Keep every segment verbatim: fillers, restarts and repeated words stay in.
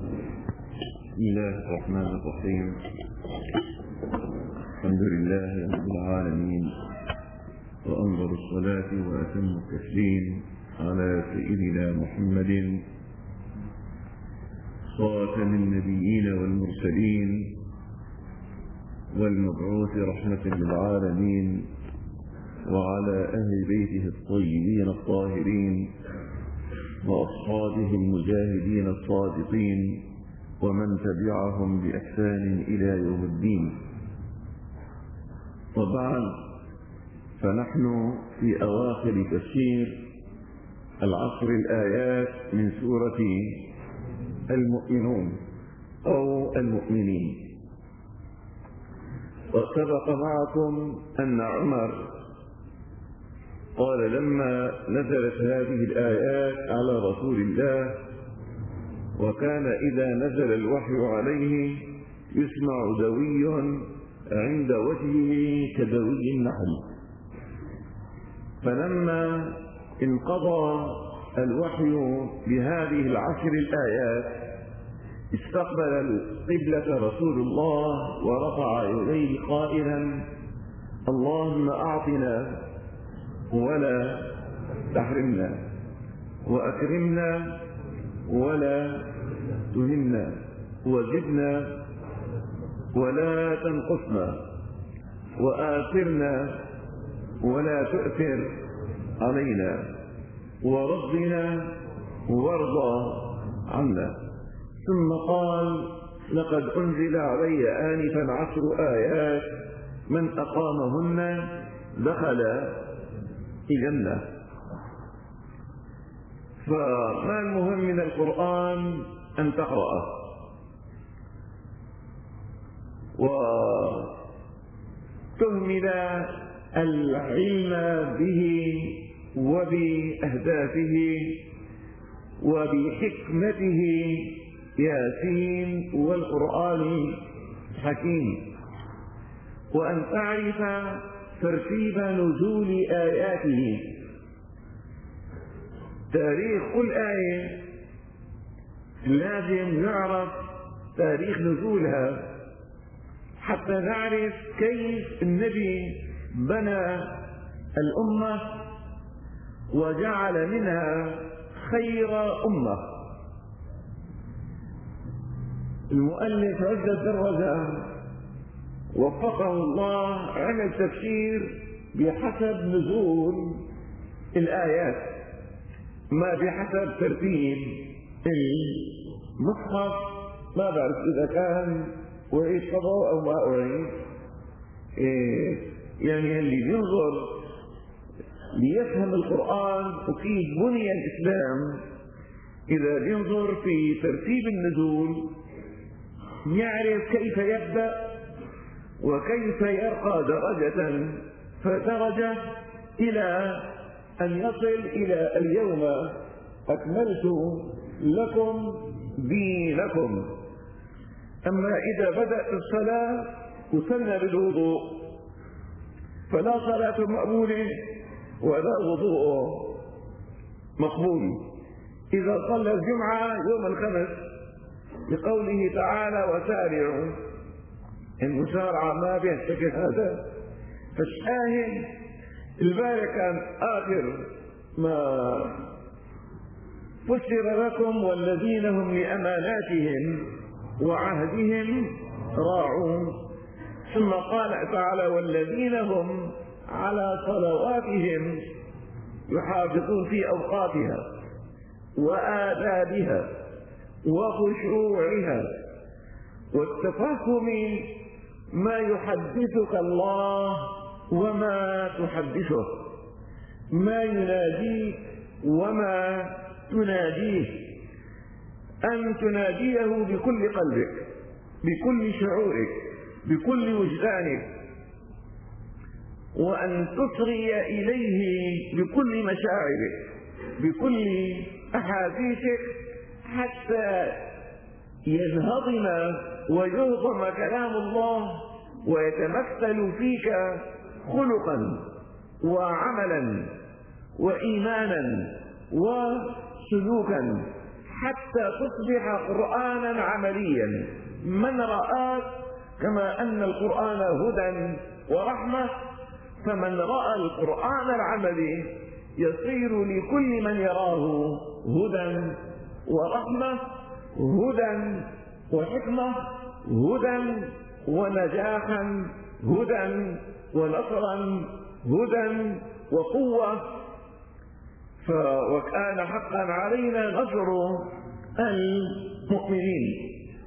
بسم الله الرحمن الرحيم. الحمد لله رب العالمين، وأنظر الصلاة وأتم التسليم على سيدنا محمد خاتم النبيين والمرسلين والمبعوث رحمة للعالمين، وعلى أهل بيته الطيبين الطاهرين وأصحابه المجاهدين الصادقين ومن تبعهم بإحسان إلى يوم الدين. وبعد، فنحن في أواخر تفسير العشر الآيات من سورة المؤمنون أو المؤمنين. وسبق معكم أن عمر قال لما نزلت هذه الآيات على رسول الله، وكان إذا نزل الوحي عليه يسمع دوي عند وجهه كدوي النحل، فلما انقضى الوحي بهذه العشر الآيات استقبل القبلة رسول الله ورفع يديه قائلا: اللهم أعطنا ولا تحرمنا، وأكرمنا ولا تهنا، وزدنا ولا تنقصنا، وآثرنا ولا تؤثر علينا، وربنا وارضى عنا. ثم قال: لقد أنزل علي آنفا عشر آيات من أقامهن دخل الجنة. فما المهم من القرآن؟ أن تقرأه وتهمل العلم به وبأهدافه وبحكمته، ياسين والقرآن الحكيم، وأن تعرف ترتيب نزول آياته، تاريخ كل آية لازم نعرف تاريخ نزولها حتى نعرف كيف النبي بنى الأمة وجعل منها خير أمة. المؤلف عز الدروزة وفقه الله عمل تفسير بحسب نزول الآيات، ما بحسب ترتيب المصحف. ما بعرف إذا كان أعيد قضاء أو ما أعيد، إيه يعني اللي بينظر ليفهم القرآن وكيف بني الإسلام، إذا بينظر في ترتيب النزول يعرف كيف يبدأ وكيف يرقى درجة فدرجة إلى أن يصل إلى اليوم أكملت لكم دينكم. أما إذا بدأت الصلاة وصلنا بالوضوء فلا صلاة مقبولة ولا وضوء مقبول. إذا صلى الجمعة يوم الخمس بقوله تعالى: وسارعوا، المسارعة ما بيشتكي هذا. فالشاهد البارح كان آخر ما فسر لكم: والذين هم لأماناتهم وعهدهم راعون. ثم قال تعالى: والذين هم على صلواتهم يحافظون في أوقاتها وآدابها وخشوعها والتفهم ما يحدثك الله وما تحدثه، ما يناديك وما تناديه، أن تناديه بكل قلبك، بكل شعورك، بكل وجدانك، وأن تصغي إليه بكل مشاعرك، بكل أحاسيسك، حتى ينهضم ويهضم كلام الله ويتمثل فيك خلقا وعملا وإيمانا وسلوكا، حتى تصبح قرآنا عمليا. من رآك كما أن القرآن هدى ورحمة، فمن رأى القرآن العملي يصير لكل من يراه هدى ورحمة، هدى وحكمة، هدى ونجاحا، هدى ونصرا، هدى وقوة. وكان حقا علينا نصر المؤمنين.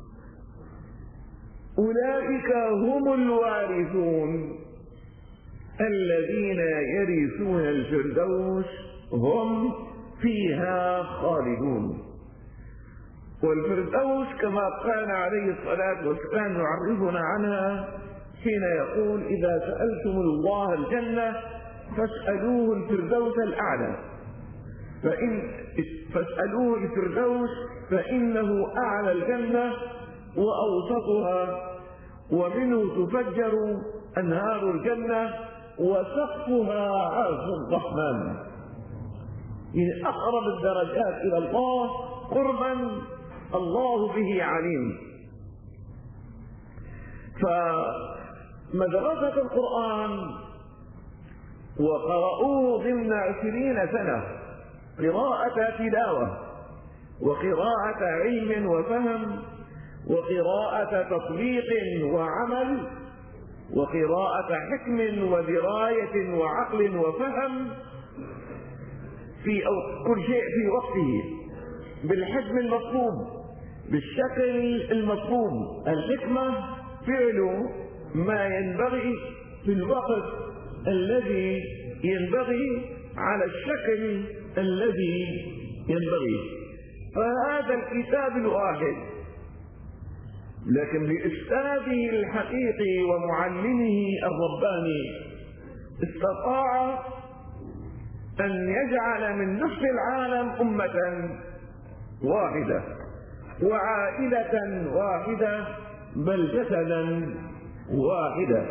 أولئك هم الوارثون الذين يرثون الفردوس هم فيها خالدون. والفردوس كما قال عليه الصلاة والسلام يعرفنا عنها حين يقول: إذا سألتم الله الجنة فاسألوه الفردوس الأعلى، فإن فاسألوه الفردوس فإنه أعلى الجنة وأوسطها، ومنه تفجر أنهار الجنة وسقفها عرش الرحمن. إن أقرب الدرجات إلى الله قربا الله به عليم. فمدرسة القرآن وقرأوه ضمن عشرين سنة، قراءة تلاوة وقراءة علم وفهم وقراءة تطبيق وعمل وقراءة حكم ودراية وعقل وفهم، في كل شيء في وقته، بالحجم المطلوب، بالشكل المطلوب. الحكمة فعل ما ينبغي في الوقت الذي ينبغي على الشكل الذي ينبغي. فهذا الكتاب الواحد، لكن بإستاذه الحقيقي ومعلمه الرباني استطاع أن يجعل من نصف العالم أمة واحدة وعائلة واحدة، بل جسدا واحدا.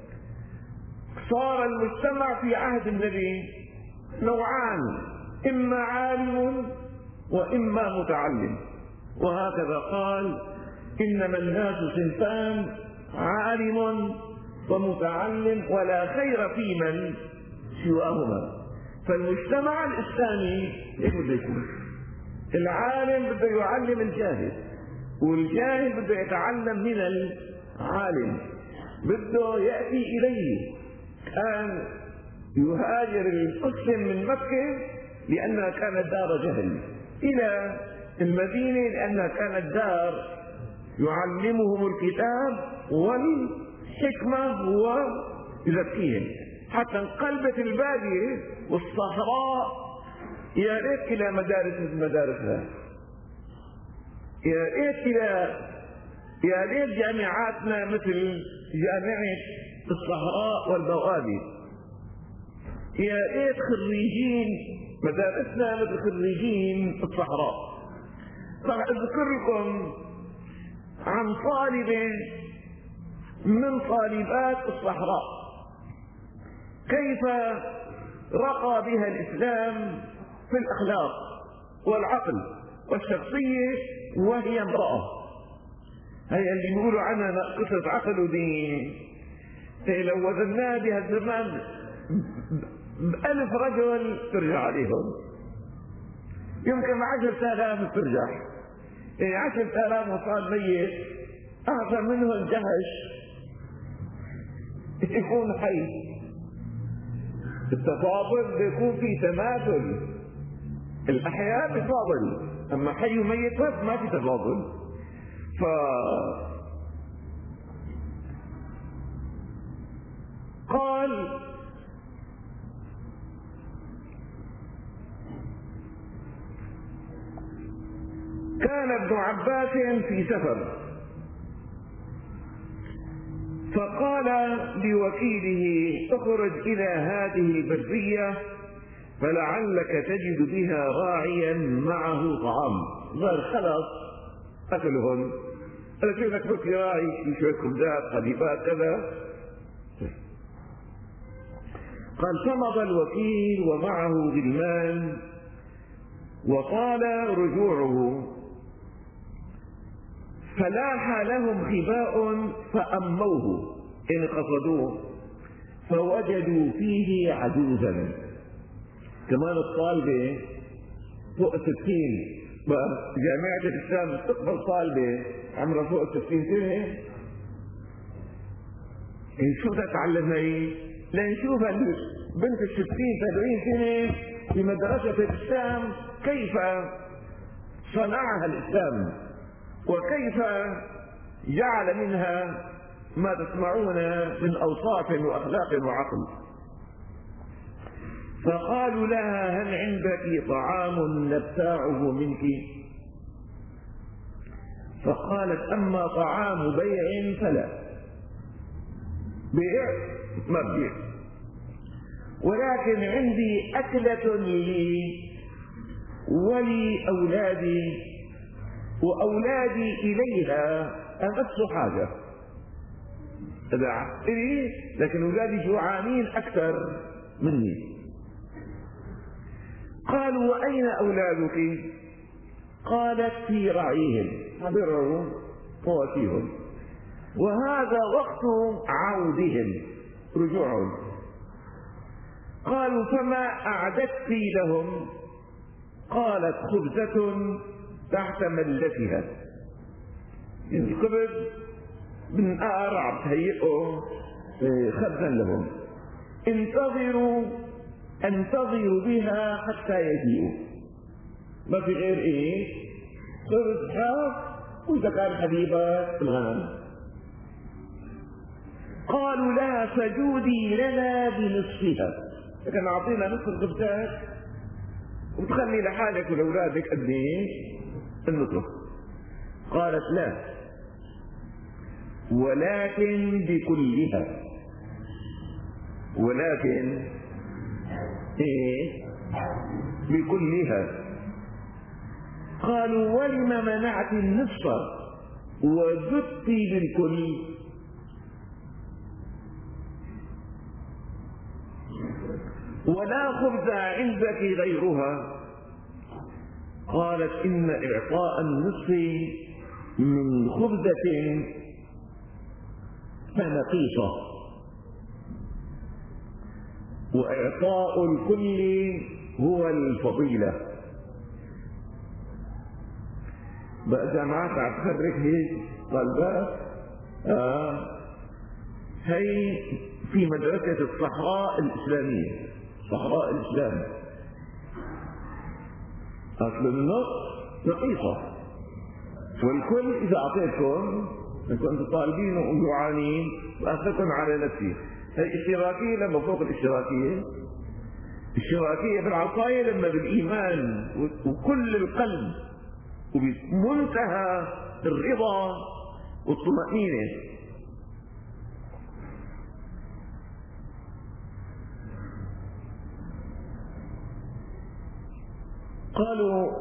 صار المجتمع في عهد النبي نوعان: إما عالم وإما متعلم. وهكذا قال: إنما الناس صنفان، عالم ومتعلم، ولا خير في من سواهما. فالمجتمع الإسلامي بده يكون العالم بده يعلم الجاهل، والجاهل بده يتعلم من العالم، بده يأتي إليه. كان يهاجر المسلم من مكة لأنها كانت دار جهل إلى المدينة لأنها كانت دار يعلمهم الكتاب والحكمة ويزكيهم، حتى انقلبت البادية والصحراء يا ريت إلى مدارس مثل مدارسها، يا ريت إلى يا ريت جامعاتنا مثل جامعة الصحراء والبوادي، يا ريت خريجين مدارسنا مثل خريجين الصحراء. راح أذكر لكم عن طالبة من طالبات الصحراء كيف رقى بها الإسلام في الأخلاق والعقل والشخصية وهي امرأة. هي اللي بيقولوا عنها ناقصة عقل ودين. لو وزناها بهالزمان بألف رجل ترجع عليهم، يمكن عشرة آلاف ترجع. يعني عشرة آلاف وصال ميت أعظم منه الجهش يكون حي. التفاضل بيكون في تماثل، الأحياء بتفاضل، أما حي وميت ما في تفاضل. ف قال: كان ابن عباس في سفر، فقال لوكيله: اخرج إلى هذه البرية فلعلك تجد بها راعيا معه طعام. قال: خلاص أكلهم، أنا كيف أكبر في راعي في شوية خبزات خليفات كذا. قال: فمضى الوكيل ومعه غلمان وطال رجوعه، فلاح لهم خباء فأموه إن قصدوه فوجدوا فيه عجوزا. كمان الطالبة فوق الستين، جامعة الإسلام تقبل طالبة عمرها فوق الستين سنة، شو بدها تتعلم هي؟ لنشوف البنت الستين سبعين سنة في مدرسة الإسلام كيف صنعها الإسلام، وكيف جعل منها ما تسمعون من أوصاف وأخلاق وعقل. فقالوا لها: هل عندك طعام نبتاعه منك؟ فقالت: أما طعام بيع فلا، بيع ما ببيع، ولكن عندي أكلة لي ولي أولادي وأولادي إليها أمس حاجة. إلي لكن أولادي جوعانين أكثر مني. قالوا: وأين أولادك؟ قالت: في رعيهم، حضرهم فواتيهم، وهذا وقت عودهم، رجوعهم. قالوا: فما أعددت لهم؟ قالت: خبزة تحت ملتها، يعني خبز من نقار عم تهيئه خبزا لهم، انتظروا انتظروا بها حتى يجيئوا. ما في غير ايه؟ خبز حاف، واذا كان حبيبك الغنم. قالوا لها: فجودي لنا بنصفها، لكن اعطينا نصف الخبزات وتخلي لحالك ولاولادك قد ايه؟ النصف. قالت: لا، ولكن بكلها. ولكن ايه؟ بكلها. قالوا: ولم منعت النصف وزدت بالكل؟ ولا خبز عندك غيرها؟ قالت: إن إعطاء النصف من خبزة فنقيصة، وإعطاء الكل هو الفضيلة. بقى جامعات عم تخرج هيك طلبات. آه هي في مدرسة الصحراء الإسلامية، صحراء الإسلام، أصل النص نقيصة، والكل إذا أعطيتكم إن كنتم طالبين وجوعانين وأخذتم على نفسي. هي اشتراكية لما فوق الاشتراكية، الاشتراكية بالعطايا لما بالإيمان وكل القلب وبمنتهى الرضا والطمأنينة. قالوا: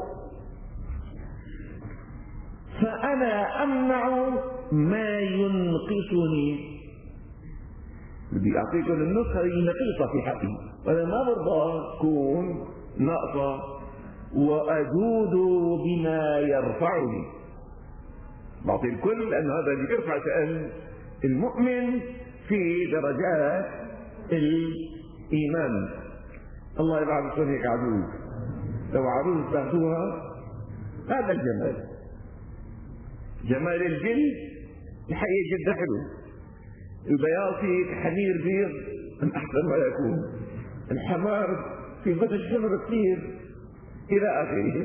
فأنا أمنع ما ينقصني، بدي أعطيكم النسخة النقيصة في حقي، وأنا ما برضى تكون ناقصة، وأجود بما يرفعني. بعطي الكل لأن هذا اللي يرفع شأن المؤمن في درجات الإيمان. الله يبعث لكم هيك عجوز، لو عروس تاخذوها هذا الجمال، جمال الجلد الحقيقة جدا حلو. البياض في حمير بيض من أحسن ما يكون، الحمار في فتح الشمر كثير إلى آخره.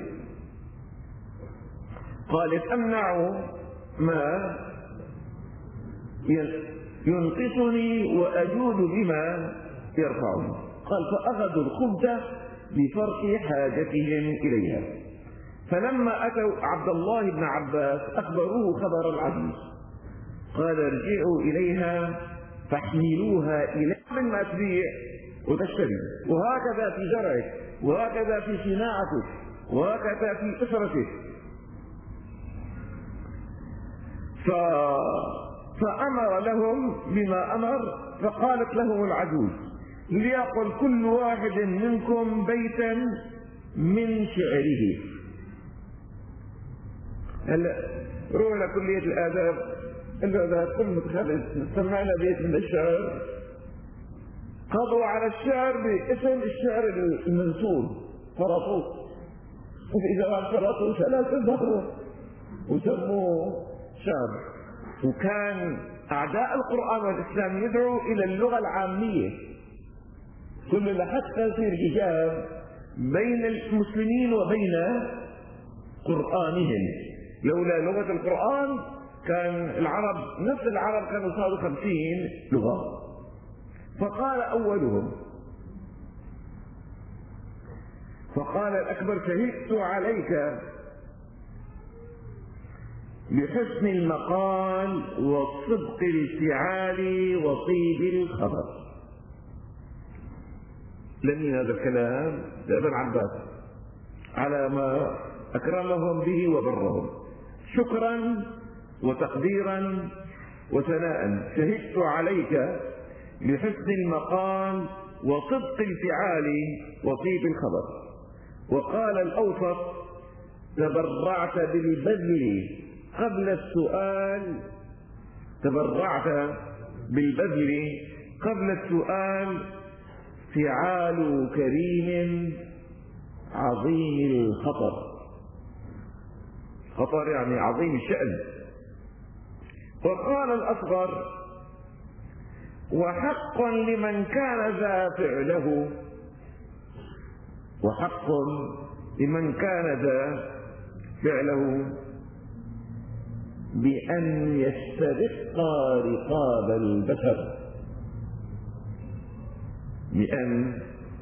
قالت: أمنع ما ينقصني وأجود بما يرفعني. قال: فأخذوا الخبز بفرق حاجتهم إليها، فلما أتوا عبد الله بن عباس أخبروه خبر العزيز، قال: ارجعوا إليها فاحملوها إلى من ما تبيع وتشتري، وهكذا في زرعك، وهكذا في صناعتك، وهكذا في أسرتك. ف... فأمر لهم بما أمر. فقالت لهم العجوز: ليقل كل واحد منكم بيتا من شعره. هلا روح لكلية الآداب قال له إذا كنت خالد سمعنا بيت من الشعر، قضوا على الشعر باسم الشعر المنسوب، فرطوه، إذا ما فرطوه ثلاثة ظهروا وسموه شعر. وكان أعداء القرآن والإسلام يدعوا إلى اللغة العامية، كل لحتى يصير حجاب بين المسلمين وبين قرآنهم. لولا لغة القرآن كان العرب نفس العرب كانوا صاروا خمسين لغة. فقال أولهم، فقال الأكبر: شهدت عليك بحسن المقال وصدق الفعال وطيب الخبر. لمن هذا الكلام لابن عباس على ما أكرمهم به وبرهم، شكرا وتقديرا وثناء. شهدت عليك بحسن المقال وصدق الفعال وطيب الخبر. وقال الأوسط: تبرعت بالبذل قبل السؤال، تبرعت بالبذل قبل السؤال، فعال كريم عظيم الخطر. خطر يعني عظيم الشأن. وقال الأصغر: وحق لمن كان ذا فعله، وحق لمن كان ذا فعله بأن يسترق رقاب البشر، بأن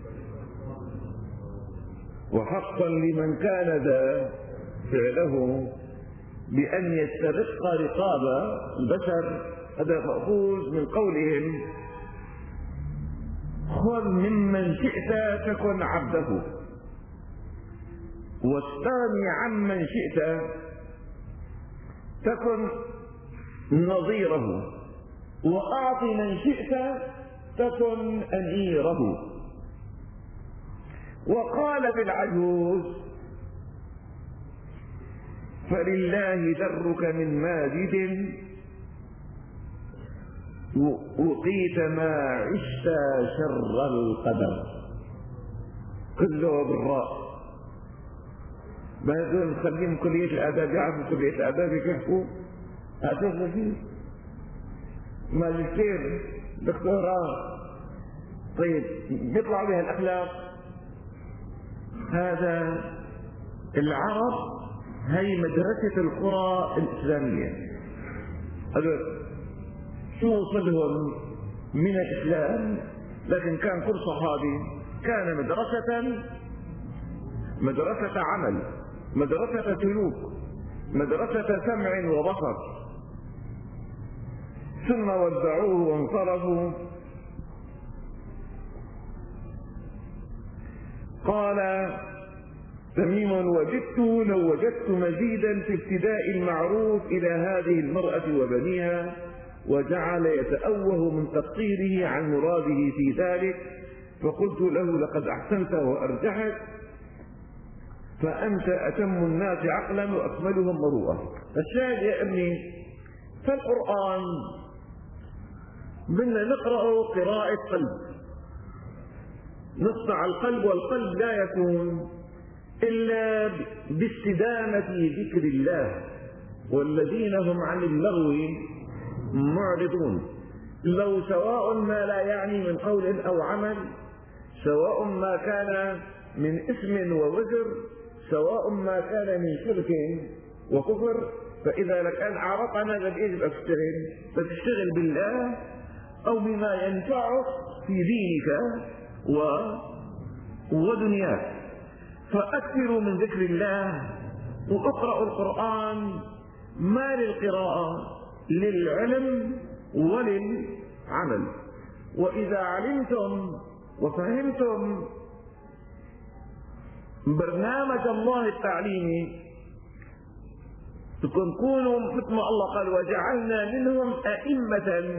وحقا لمن كان ذا فعله بأن يسترق رقاب البشر. هذا مأخوذ من قولهم: خذ ممن شئت تكن عبده، واستغني عمن شئت تكن نظيره، وأعط من شئت تكن أميره. وقال في العجوز: فلله درك من ماجد، وقيت ما عشت شر القدر. كله بالراء. بدون نخليهم كلية الآداب يعرفوا كلية الآداب يكفوا هتوصل فيه ماجستير دكتوراه. طيب بيطلع بها الأخلاق. هذا العرب هي مدرسة القرى الإسلامية. هذا شو وصلهم من الإسلام، لكن كان كل صحابي كان مدرسة مدرسة عمل، مدرسة سلوك، مدرسة سمع وبصر، ثم ودعوه وانصرفوا. قال تميم: وجدت لو وجدت مزيدا في ابتداء المعروف إلى هذه المرأة وبنيها. وجعل يتأوه من تقصيره عن مراده في ذلك، فقلت له: لقد أحسنت وأرجحت، فأنت أتم الناس عقلا وأكملهم مروءة. الشاهد يا ابني، فالقرآن بدنا نقرأه قراءة قلب، نصنع القلب، والقلب لا يكون إلا باستدامة ذكر الله، والذين هم عن اللغو معرضون. لو سواء ما لا يعني من قول أو عمل، سواء ما كان من إثم ووزر، سواء ما كان من شرك وكفر. فإذا كان عرفنا هذا يجب أن تشتغل، فتشتغل بالله أو بما ينفعك في دينك و... ودنياك. فأكثروا من ذكر الله واقرأوا القرآن، ما للقراءة، للعلم وللعمل. وإذا علمتم وفهمتم برنامج الله التعليمي تكونوا مثل ما الله قال: وجعلنا منهم أئمة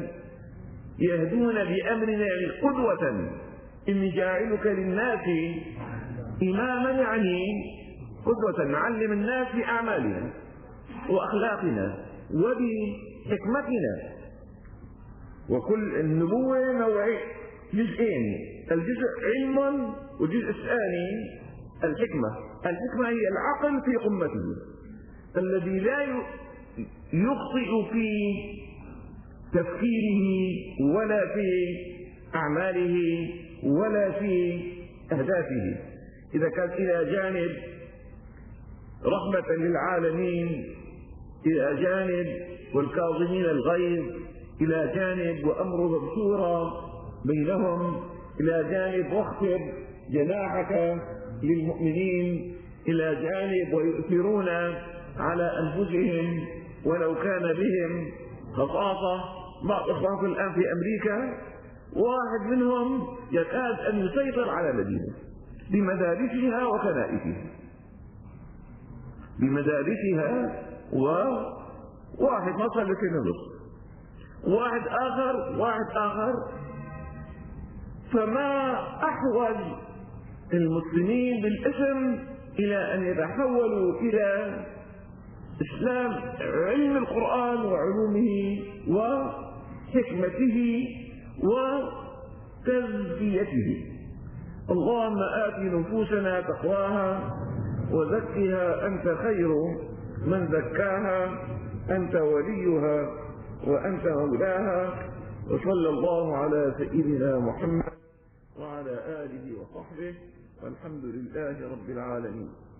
يهدون بأمرنا قدوة إني جاعلك للناس إماما يعني قدوة نعلم الناس بأعمالنا وأخلاقنا وبحكمتنا. وكل النبوة نوعين، جزئين، الجزء علم والجزء الثاني الحكمة. الحكمة هي العقل في قمته الذي لا يخطئ في تفكيره ولا في أعماله ولا في أهدافه. إذا كان إلى جانب رحمة للعالمين، إلى جانب والكاظمين الغيظ، إلى جانب وأمرهم شورى بينهم، إلى جانب واخفض جناحك للمؤمنين، إلى جانب ويؤثرون على أنفسهم ولو كان بهم خصاصة. بعض إخوانكم الآن في أمريكا واحد منهم يكاد أن يسيطر على المدينة بمدارسها وكنائسها، بمدارسها، وواحد وصل لسنة نصف، واحد آخر واحد آخر فما أحوج المسلمين بالاسم إلى أن يتحولوا إلى إسلام علم القرآن وعلومه وحكمته وتزكيته. اللهم آت نفوسنا تقواها وزكها أنت خير من زكاها، أنت وليها وأنت مولاها. وصلى الله على سيدنا محمد وعلى آله وصحبه، والحمد لله رب العالمين.